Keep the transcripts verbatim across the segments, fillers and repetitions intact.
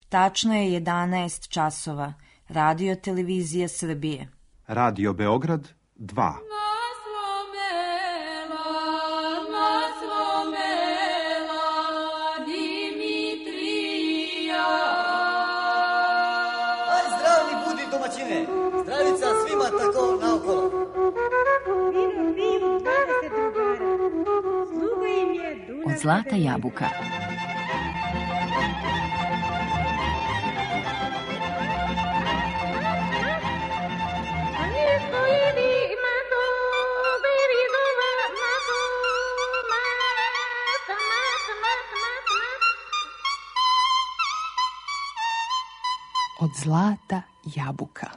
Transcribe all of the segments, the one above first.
Tačno je jedanaest časova. Radio Televizija Srbije. Radio Beograd dva. Zdravica svima tako naokolo. Vino, vino, dvadeset drugara. Sluga im je Dunav. Od Zlata jabuka. Od Zlata jabuka.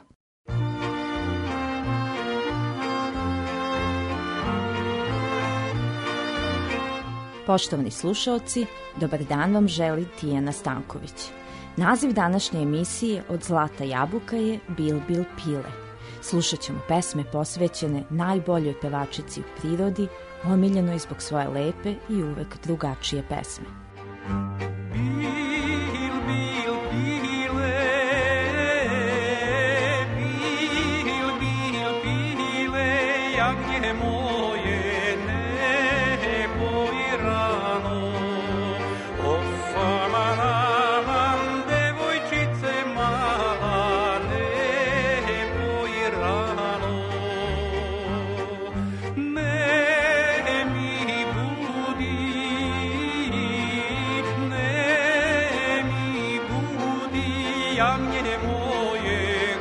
Poštovani slušaoci, dobar dan vam želi Tijana Stanković. Naziv današnje emisije Od Zlata jabuka je Bil Bil Pile. Slušat ćemo pesme posvećene najboljoj pevačici u prirodi, omiljenoj zbog svoje lepe i uvek drugačije pesme. Bil, bil, pile, bil, bil, pile, jagnje moje, nebo i rano, of, aman, aman, devojčice mala, nebo i rano, ne mi budi, ne mi budi, jagnje moje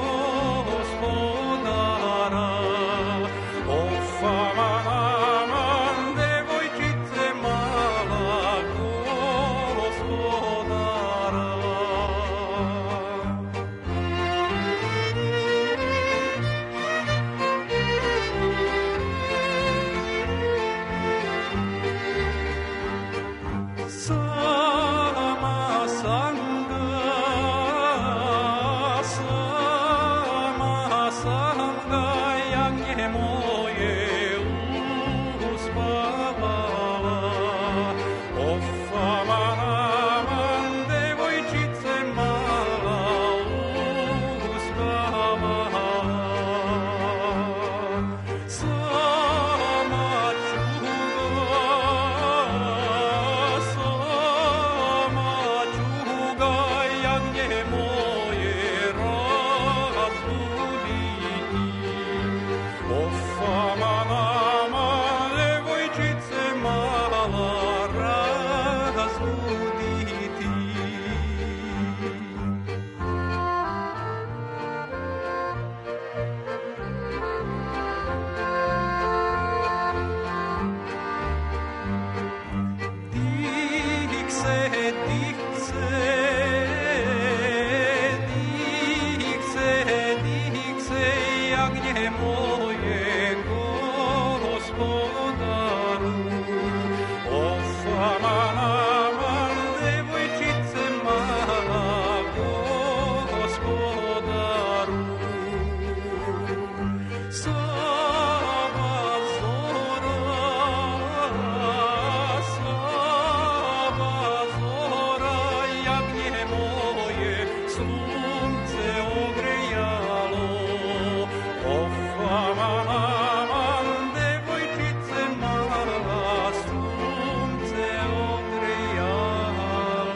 gospodara, of, aman, aman, devojčice mala gospodara. Sama sam ga, sama sam ga, jagnje moje uspavala. Of, aman, aman, devojčice mala uspavala. Sama ću ga, sama ću ga, jagnje moje razbuditi. Of, aman, aman, devojčice mala razbuditi. Dikse, dikse, dikse, dikse, jagnje moje gospodaru. Of, aman, aman, devojčice mala gospodaru. Sava zora, sava zora, jagnje moje sunce ogrejalo. Of, aman, aman, devojčice mala sunce ogrejalo.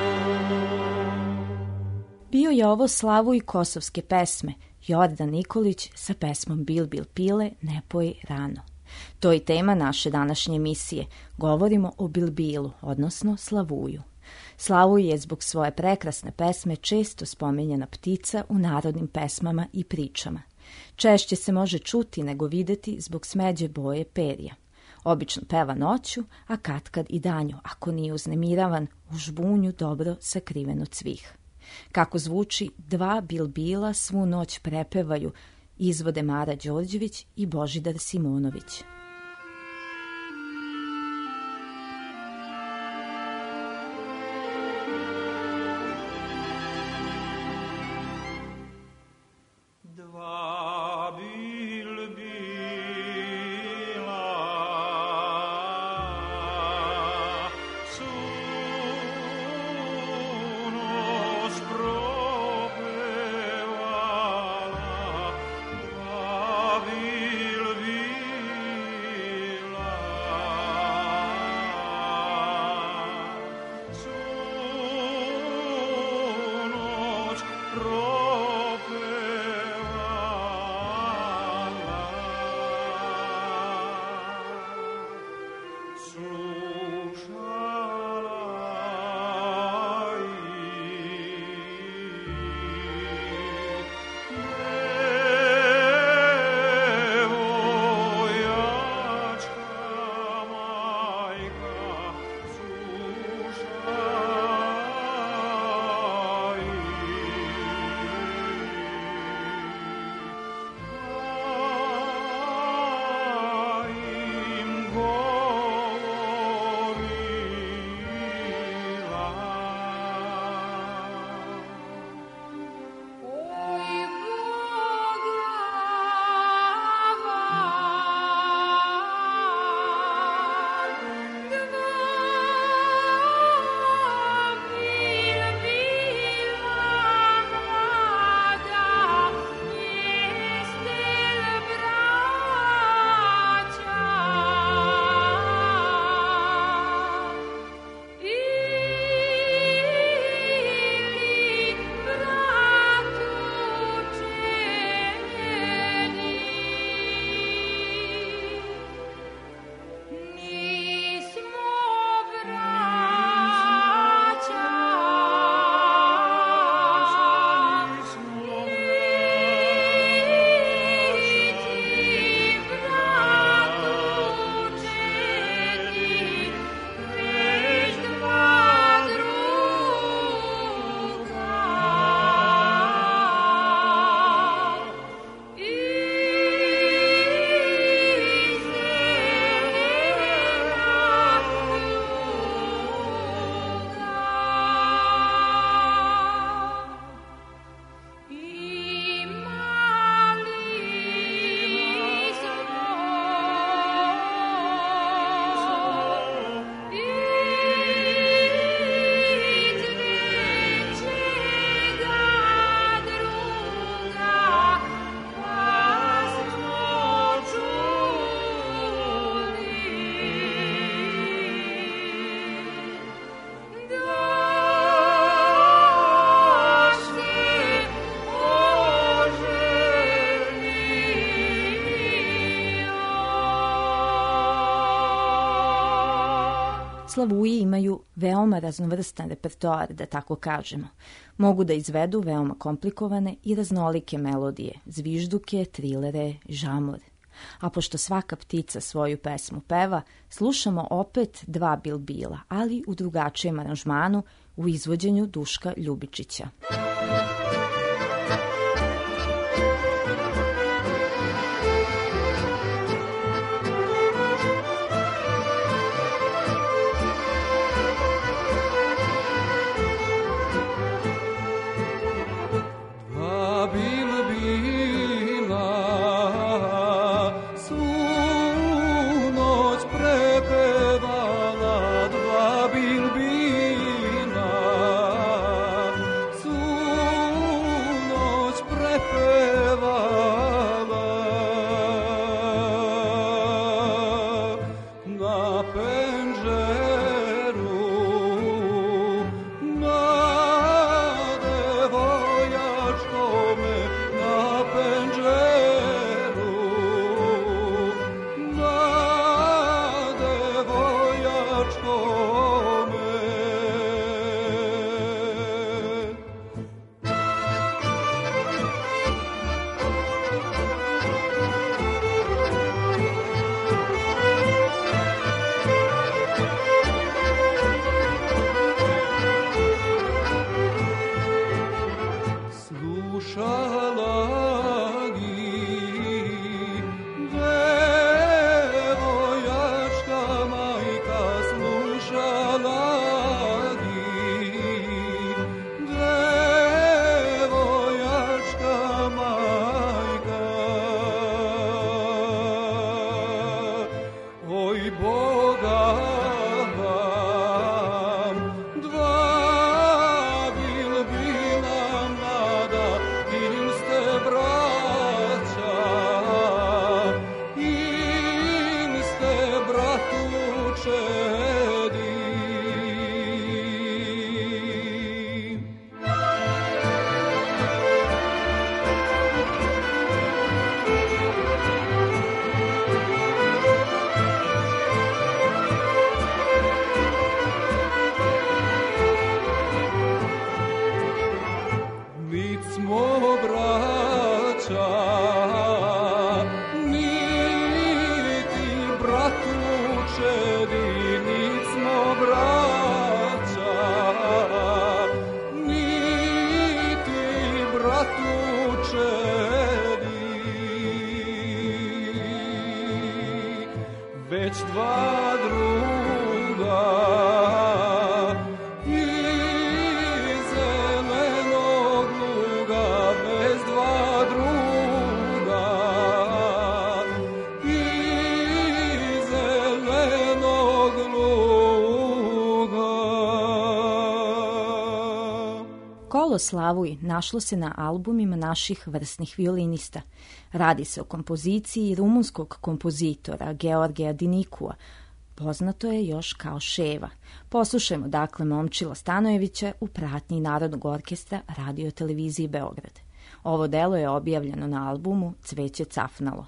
Bio je ovo Slavu i kosovske pesme, Jordan Nikolić sa pesmom Bil Bil Pile, ne poj rano. To je tema naše današnje emisije. Govorimo o Bilbilu, odnosno Slavuju. Slavuj je zbog svoje prekrasne pesme često spominjana ptica u narodnim pesmama i pričama. Češće se može čuti nego videti zbog smeđe boje perja. Obično peva noću, a katkad i danju, ako nije uznemiravan, u žbunju dobro sakriven od svih. Kako zvuči, dva bilbila svu noć prepevaju, izvode Mara Đorđević i Božidar Simonović. Dva bilbila su Slavuji imaju veoma raznovrstan repertoar, da tako kažemo. Mogu da izvedu veoma komplikovane i raznolike melodije, zvižduke, trilere, žamor. A pošto svaka ptica svoju pesmu peva, slušamo opet dva bilbila, ali u drugačijem aranžmanu u izvođenju Duška Ljubičića. Već dva druga i zelenog luga, već dva druga i zelenog luga. Kolo Slavuj našlo se na albumima naših vrsnih violinista. Radi se o kompoziciji rumunskog kompozitora Georgija Dinikua, poznato je još kao Ševa. Poslušajmo dakle Momčila Stanojevića u pratnji Narodnog orkestra Radio televiziji Beograd. Ovo delo je objavljeno na albumu Cveće cafnalo.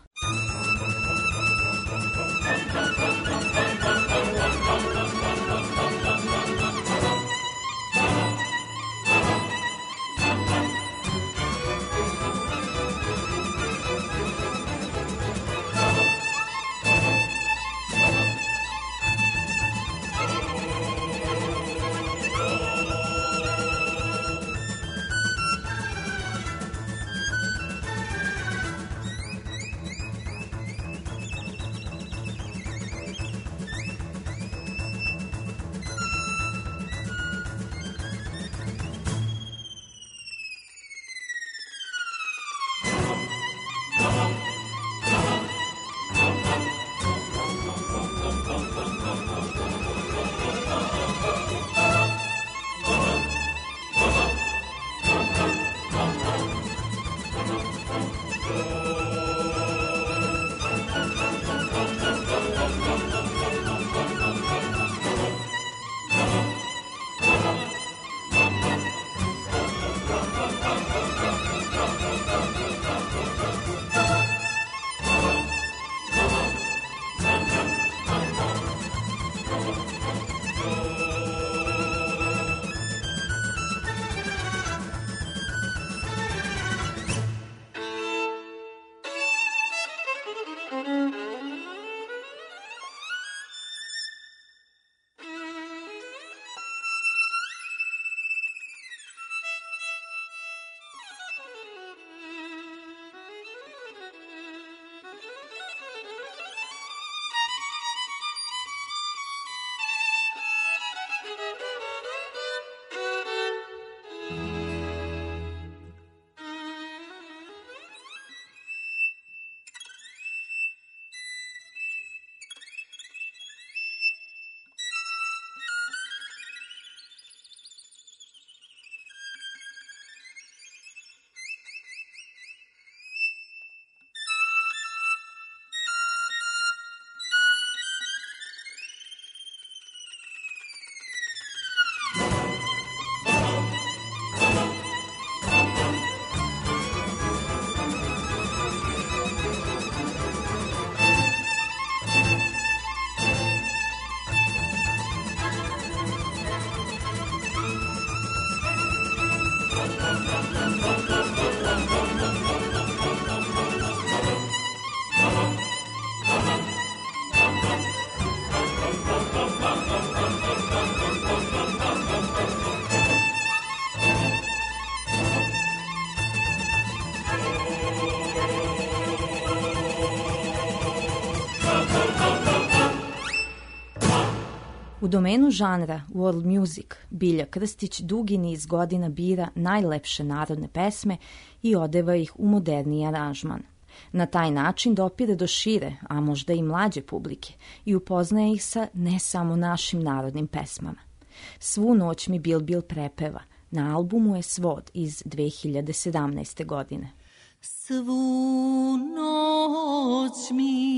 U domenu žanra world music Bilja Krstić dugi niz godina bira najlepše narodne pesme i odeva ih u moderniji aranžman. Na taj način dopire do šire, a možda i mlađe publike i upoznaje ih sa ne samo našim narodnim pesmama. Svu noć mi Bil Bil prepeva, na albumu je Svod iz dve hiljade sedamnaeste. godine. Svu noć mi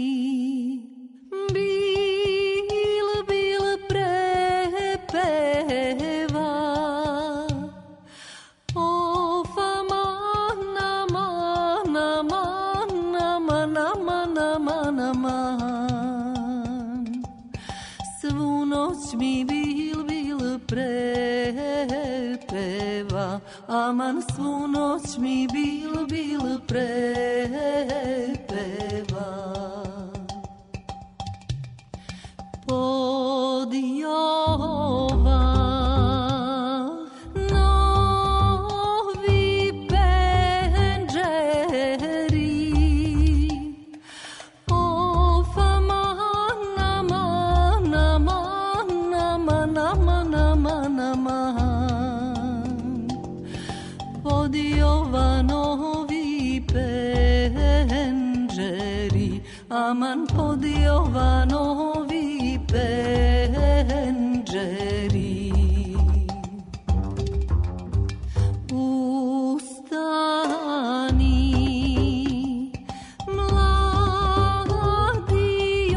Bil Bil prepeva, o fama nama nama nama nama nama nama. Svu noć mi Bil Bil prepeva, aman svu noć mi Bil Bil prepeva. Pod Jovanovi penđeri, o fama nama nama nama nama nama nama. Pod Jovanovi penđeri, aman pod Jovanovi penđeri. Ustani, mladi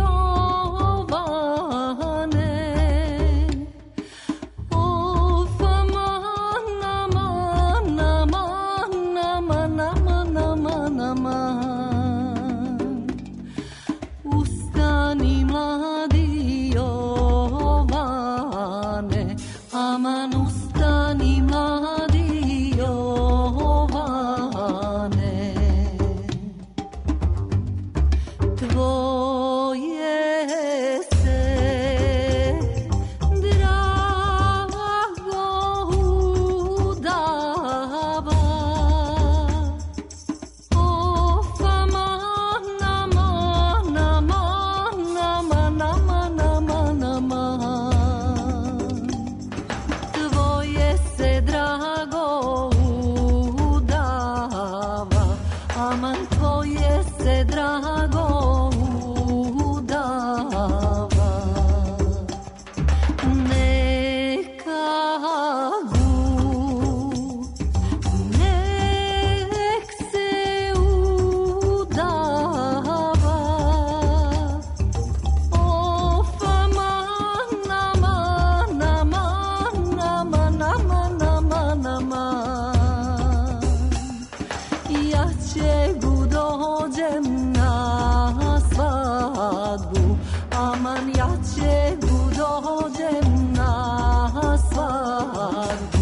Jovane, o fama nama nama nama nama nama nama. Ustani mladi Jovane, aman ustani mladi Jovane. Tvoje se drago udava, o fama nama nama nama nama nama nama. Tvoje se drago udava, aman tvoje se drago udava. Neka gu, nek se udava, o fama nama nama nama nama nama nama. Ja ćegu dođem na svadbu, aman ja ćegu dođem na svadbu.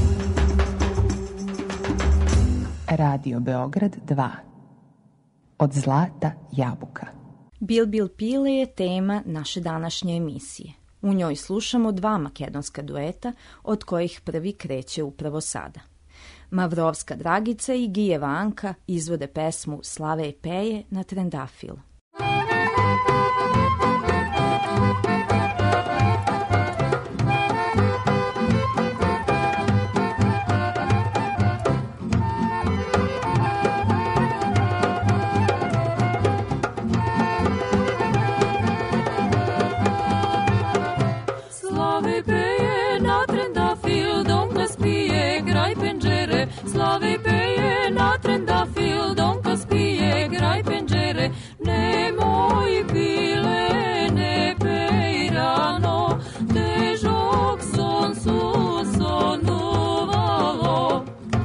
Radio Beograd dva. Od zlata jabuka. Bil Bil Pile je tema naše današnje emisije. U njoj slušamo dva makedonska dueta, od kojih prvi kreće upravo sada. Mavrovska Dragica i Gijeva Anka izvode pesmu Slave i Peje na trendafil. Slave peje na trendafil, Donka spije, graj penđere. Slave peje na trendafil, Donka spije, graj penđere. Nemoj pile, ne pej rano, težok son su sonuvalo.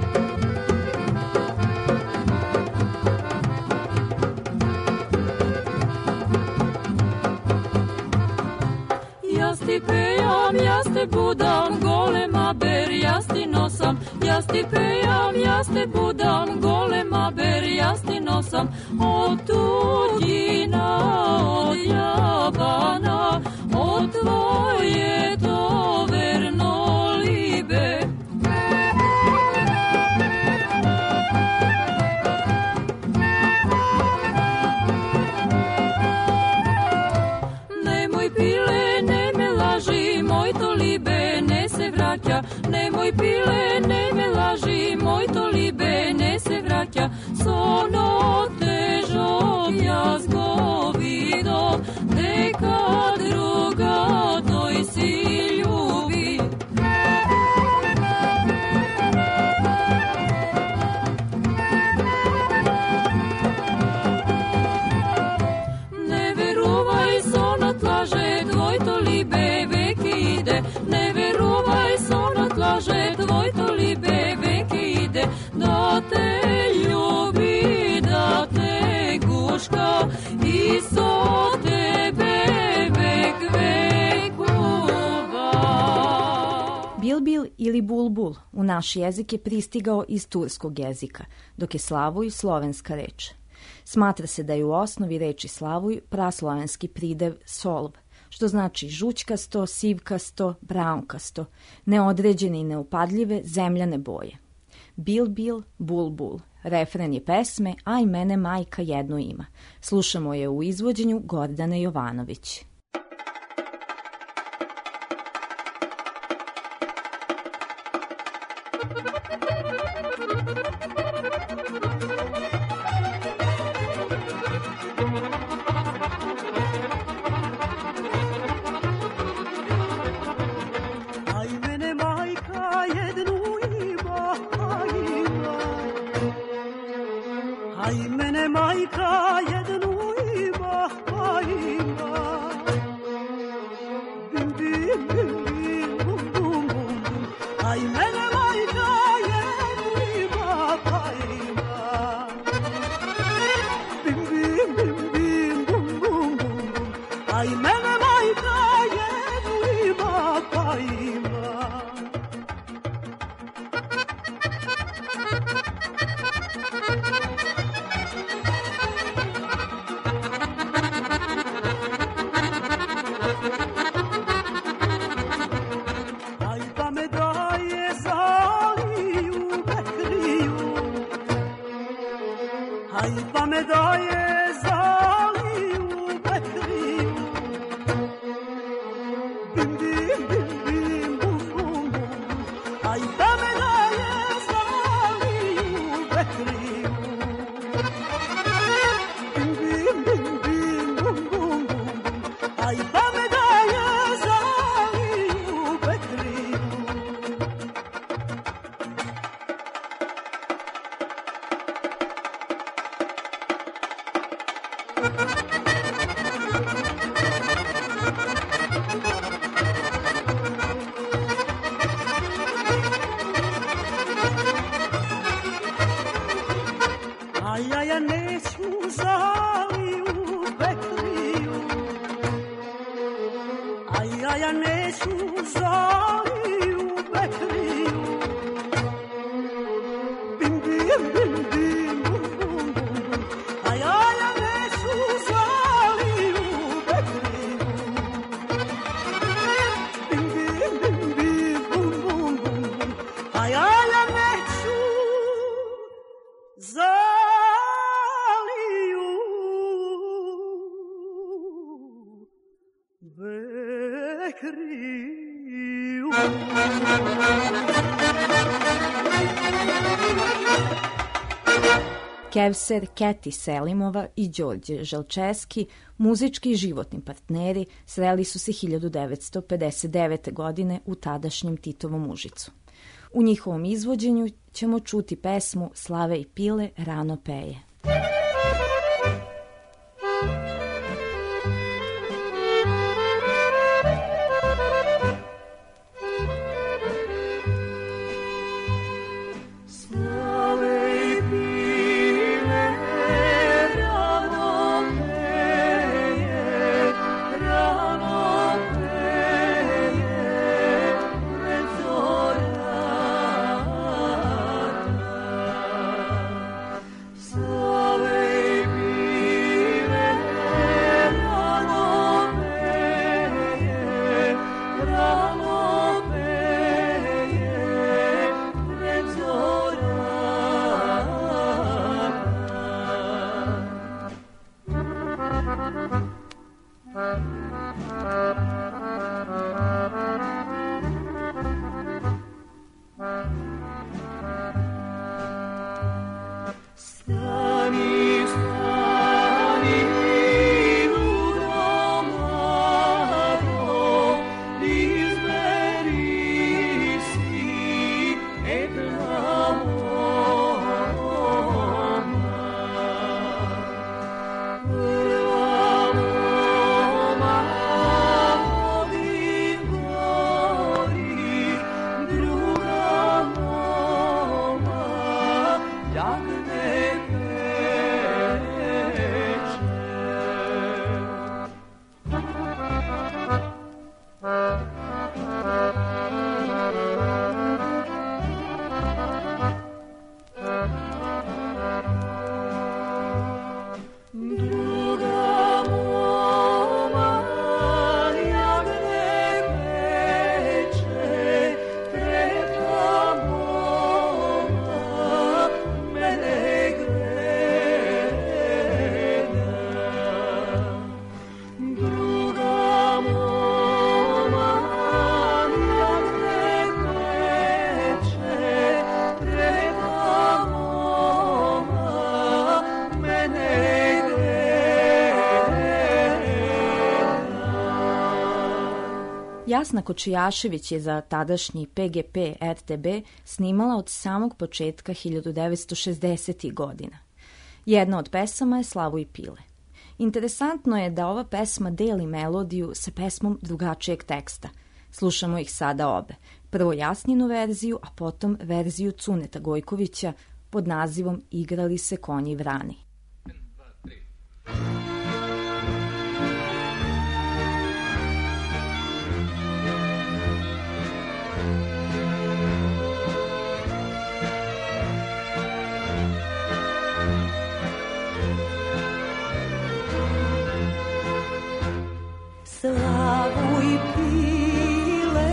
Ja sti pejam, ja ste budam, golema ber, ja sti nosam. Ja sti pejam, ja ste budam, golema ber, ja sti nosam. Od tuđina, od jabana, od tvoje to verno libe. Nemoj pile, ne me laži, moj moj pile, ne me laži, moj to libe, ne se vraća, sono težo jazgo vido, neka druga toj si ljubi. Ne veruvaj, sonat laže, tvoj to libe veke ide, ne veruvaj, sonat laže, tvoj to libe veke ide, da te ljubi, da te guška i so tebe vek vekova. Bilbil ili bulbul u naš jezik je pristigao iz turskog jezika, dok je slavuj slovenska reč. Smatra se da je u osnovi reči slavuj praslovenski pridev solv, što znači žućkasto, sivkasto, braunkasto, neodređene i neupadljive zemljane boje. Bil, bil, bul, bul. Refren je pesme, a i mene majka jedno ima. Slušamo je u izvođenju Gordane Jovanović. Kevser, Keti Selimova i Đorđe Želčeski, muzički i životni partneri, sreli su se hiljadu devetsto pedeset devete. godine u tadašnjem Titovom Užicu. U njihovom izvođenju ćemo čuti pesmu Slave i pile rano peje. Slave Jasna Kočijašević je za tadašnji P G P R T B snimala od samog početka hiljadu devetsto šezdesetih godina. Jedna od pesama je Slavuj Pile. Interesantno je da ova pesma deli melodiju sa pesmom drugačijeg teksta. Slušamo ih sada obe. Prvo Jasninu verziju, a potom verziju Cuneta Gojkovića pod nazivom Igrali se konji vrani. Slavuj pile,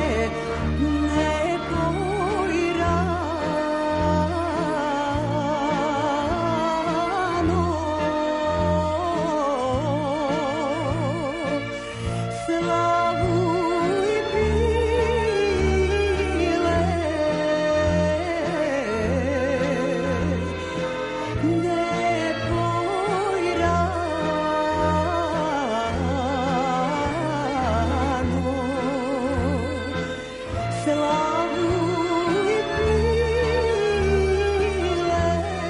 ne boj rano. Slavuj pile, ne boj rano. Slavuj pile,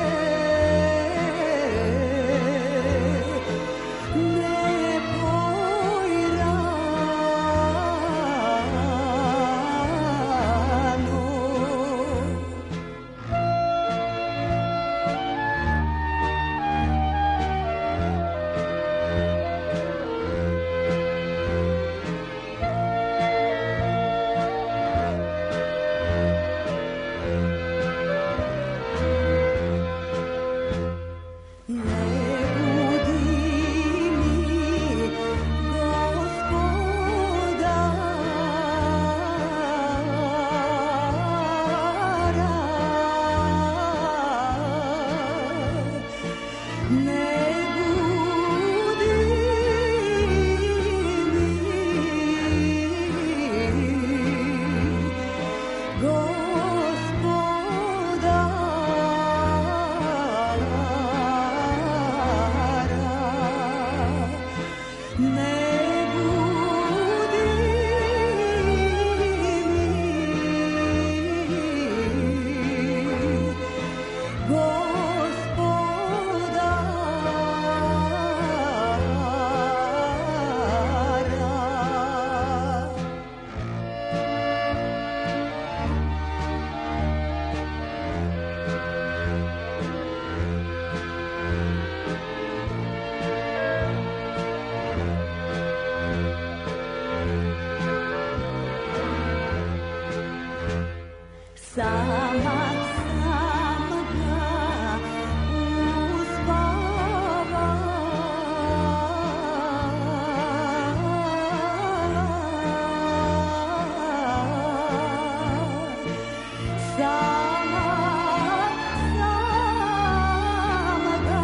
ne boj rano. Sama sam ga uspavala, sama sam ga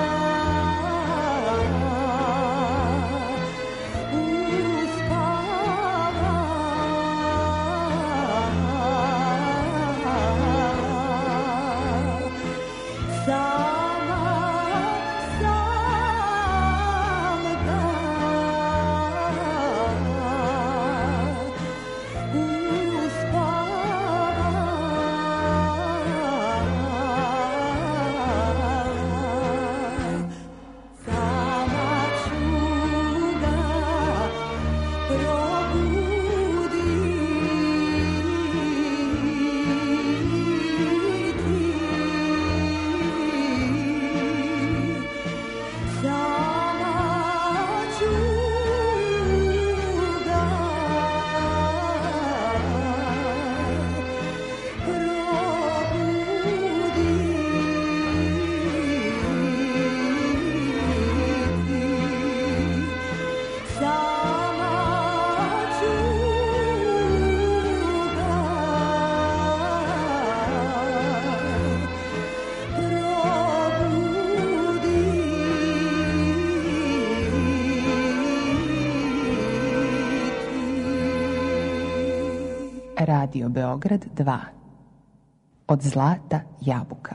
Radio Beograd dva. Od zlata jabuka.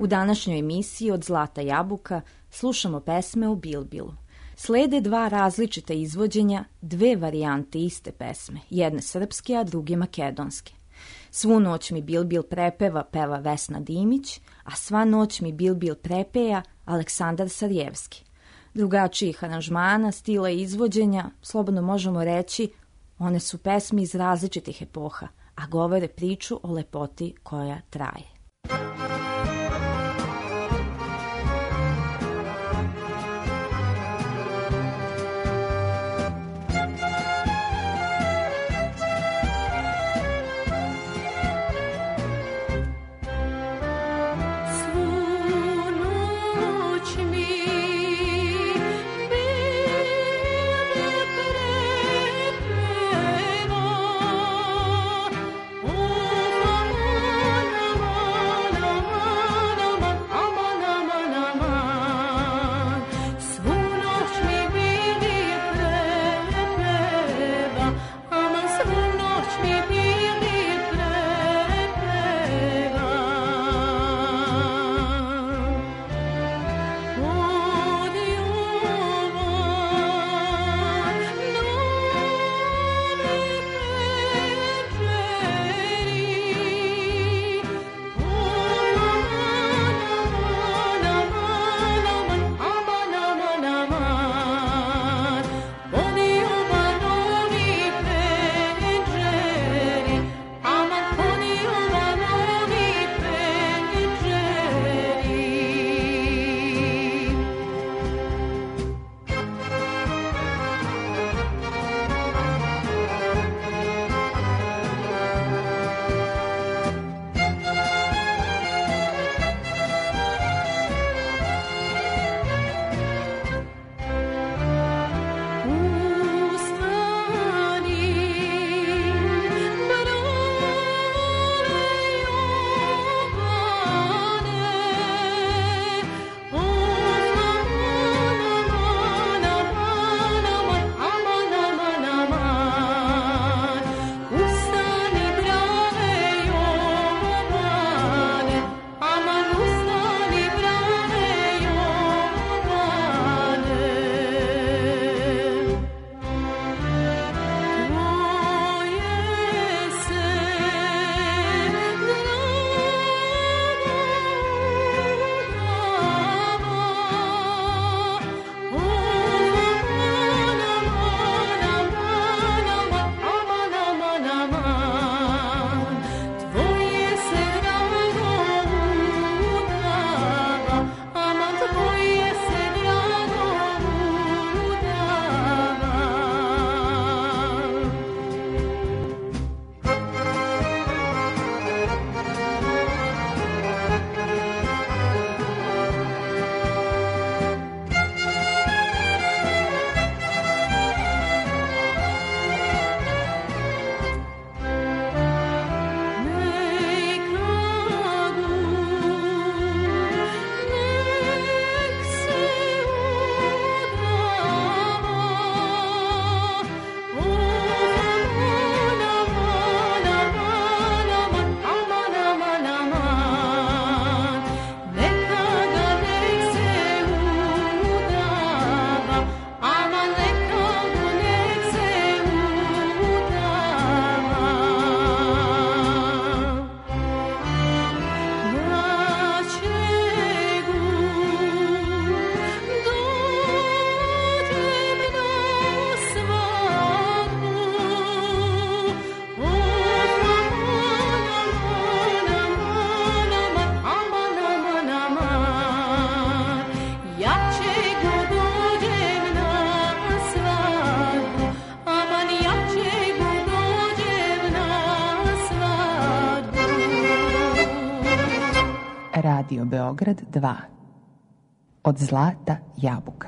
U današnjoj emisiji Od zlata jabuka slušamo pesme o Bilbilu. Slede dva različita izvođenja, dve varijante iste pesme, jedne srpske, a druge makedonske. Svu noć mi Bilbil prepeva, peva Vesna Dimić, a Sva noć mi Bilbil prepeja Aleksandar Sarjevski. Drugačijih aranžmana, stila i izvođenja, slobodno možemo reći, one su pesme iz različitih epoha, a govore priču o lepoti koja traje. Radio Beograd dva. Od zlata jabuka.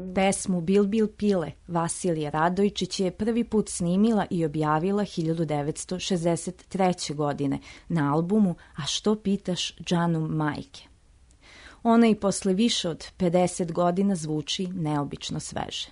Pesmu Bil Bil Pile Vasilija Radojčić je prvi put snimila i objavila hiljadu devetsto šezdeset treće. godine na albumu A što pitaš Džanu majke. Ona i posle više od pedeset godina zvuči neobično sveže.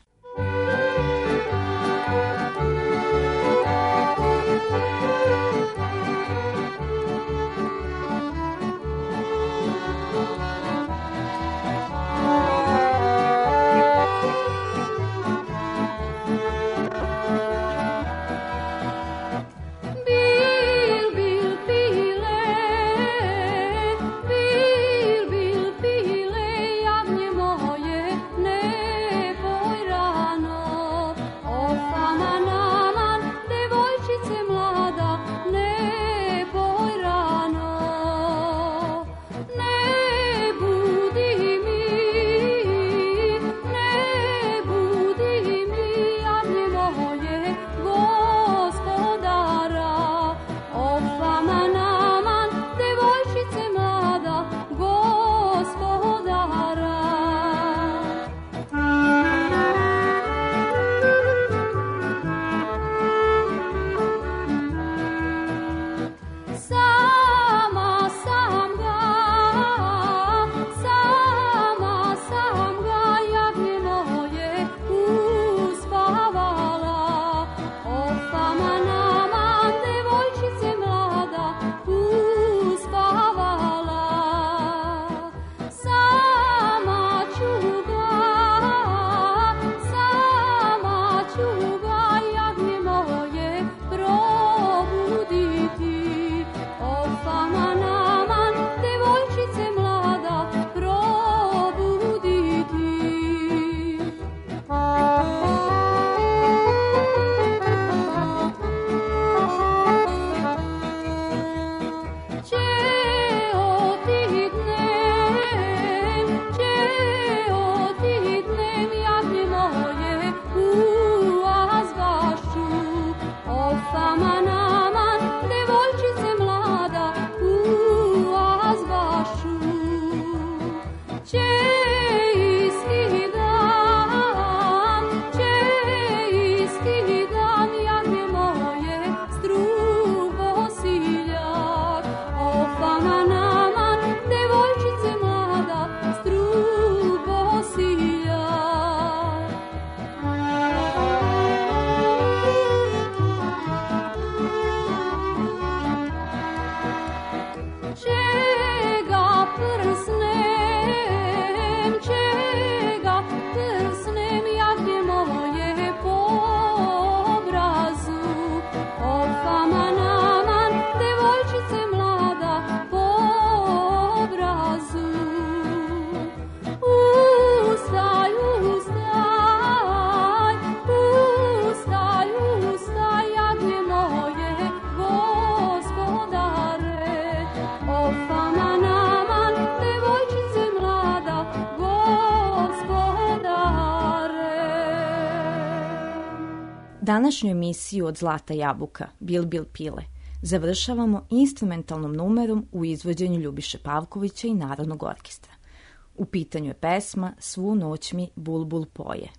Današnju emisiju od Zlata jabuka, Bil Bil Pile, završavamo instrumentalnom numerom u izvođenju Ljubiše Pavkovića i Narodnog orkestra. U pitanju je pesma Svu noć mi bulbul poje.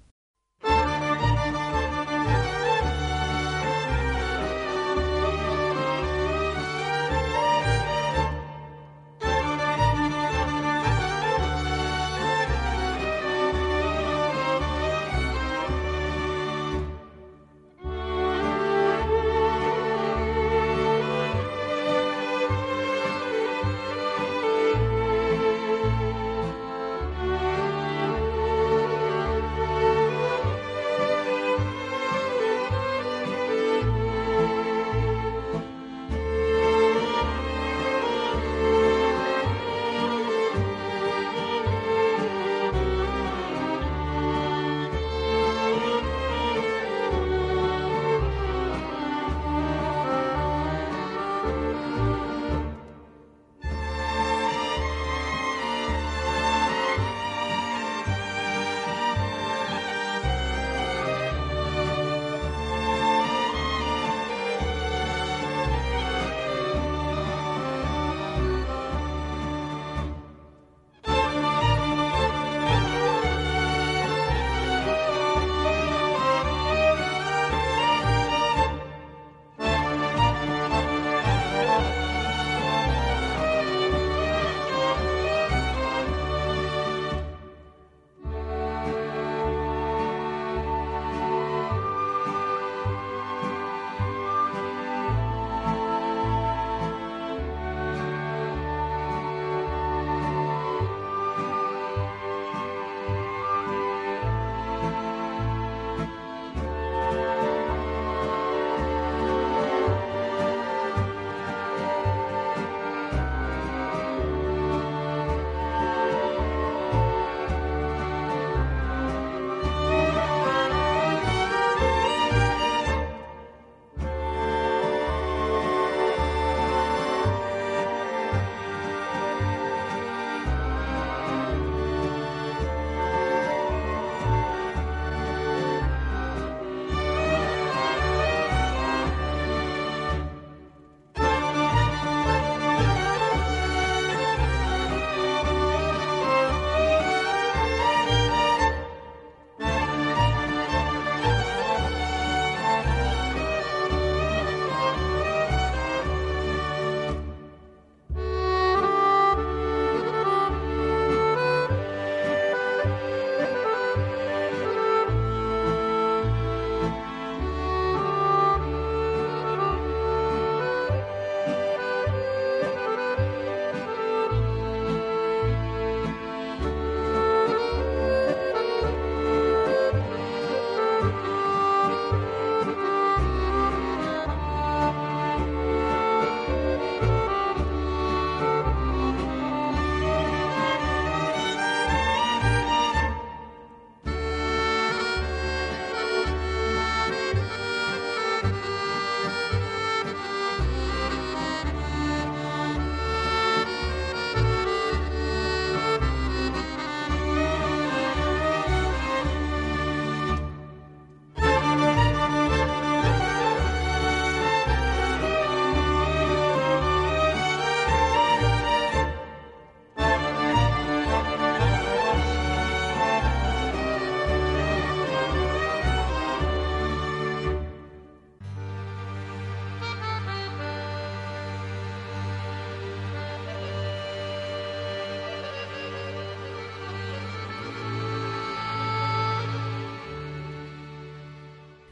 Thank you.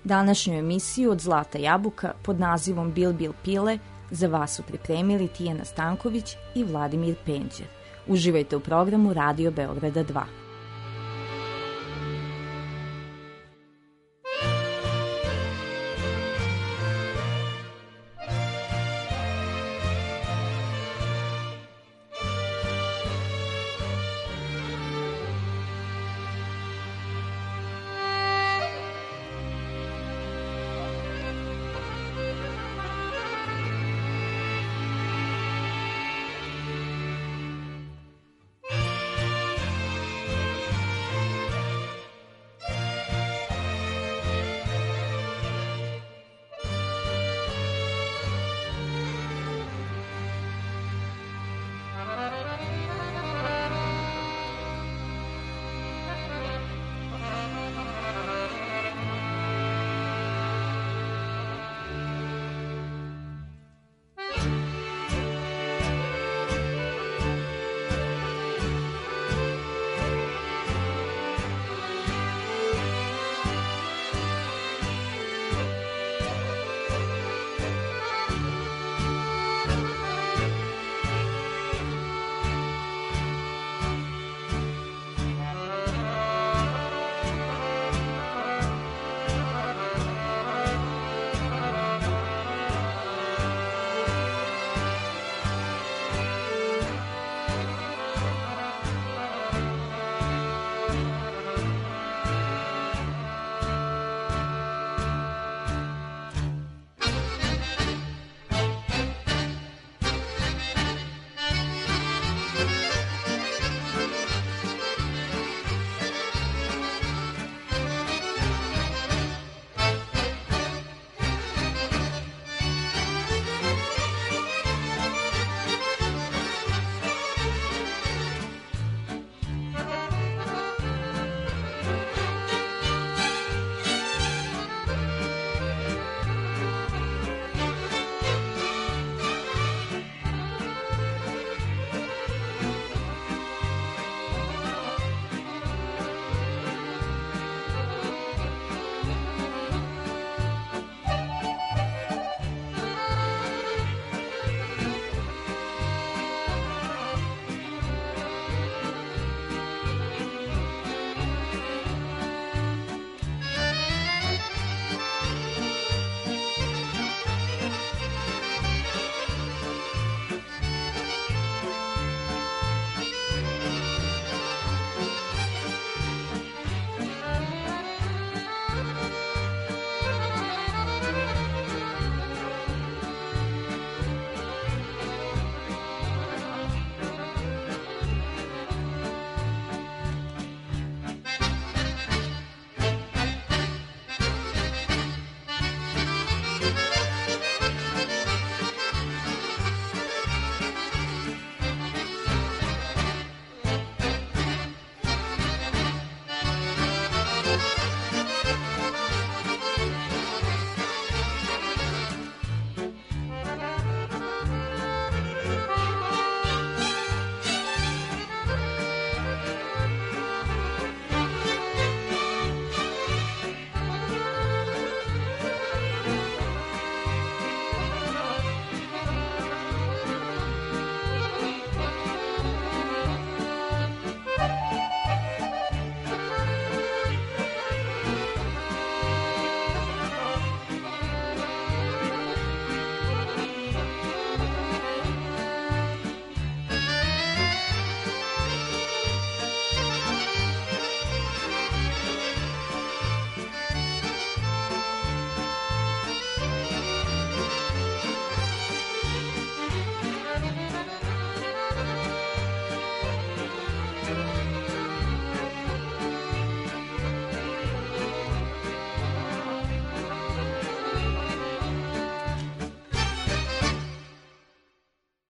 Današnju emisiju Od zlata jabuka pod nazivom Bil Bil Pile za vas su pripremili Tijana Stanković i Vladimir Penđer. Uživajte u programu Radio Beograda dva.